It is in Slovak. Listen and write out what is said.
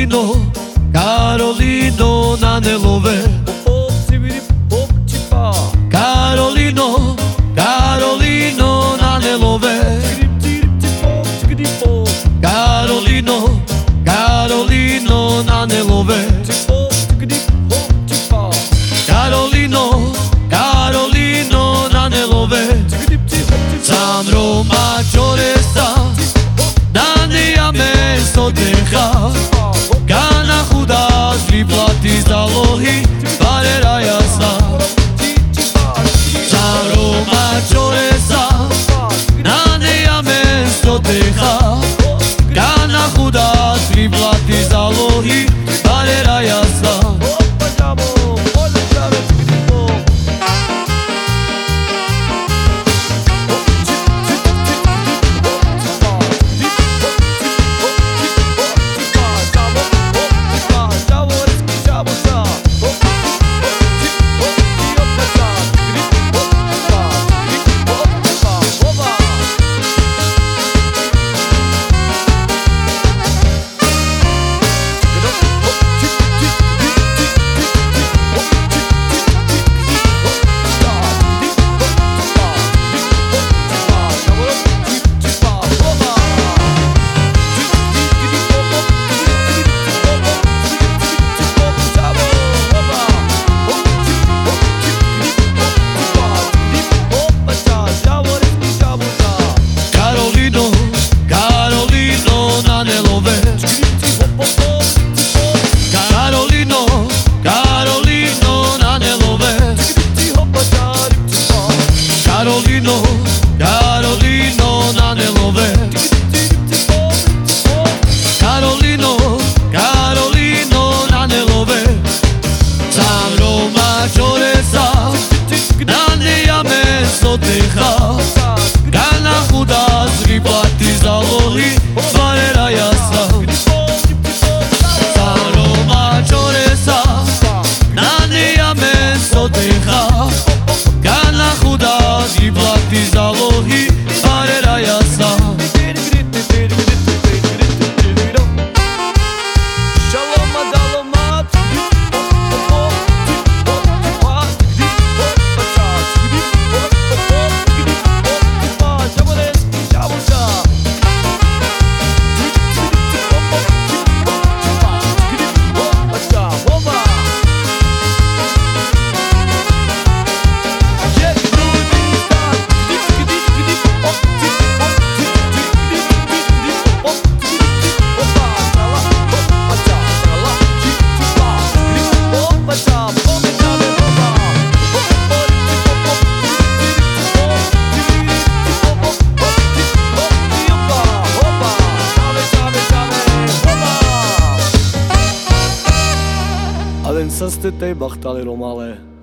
Karolino, Karolino na nelove. Karolino, Karolino na nelove. Karolino, Karolino na nelove. Karolino, Karolino na nelove. Sandro Machoresa, Dania mesto deja. Gana Judas liplati zalohi, parera jasna. Sandro Machoresa, Dania mesto deja. Gana Judas liplati zalohi, parera jasna. Karolino, Karolino na nelove. Karolino, Karolino na nelove. Sandro Machoresa, Dania mesto deja. Gana Judas liplati zalohi, parera jasna. Sandro Machoresa, Dania mesto deja. Gana Judas liplati zalohi, parera jasna. Alen sa ste tej bachtali romale.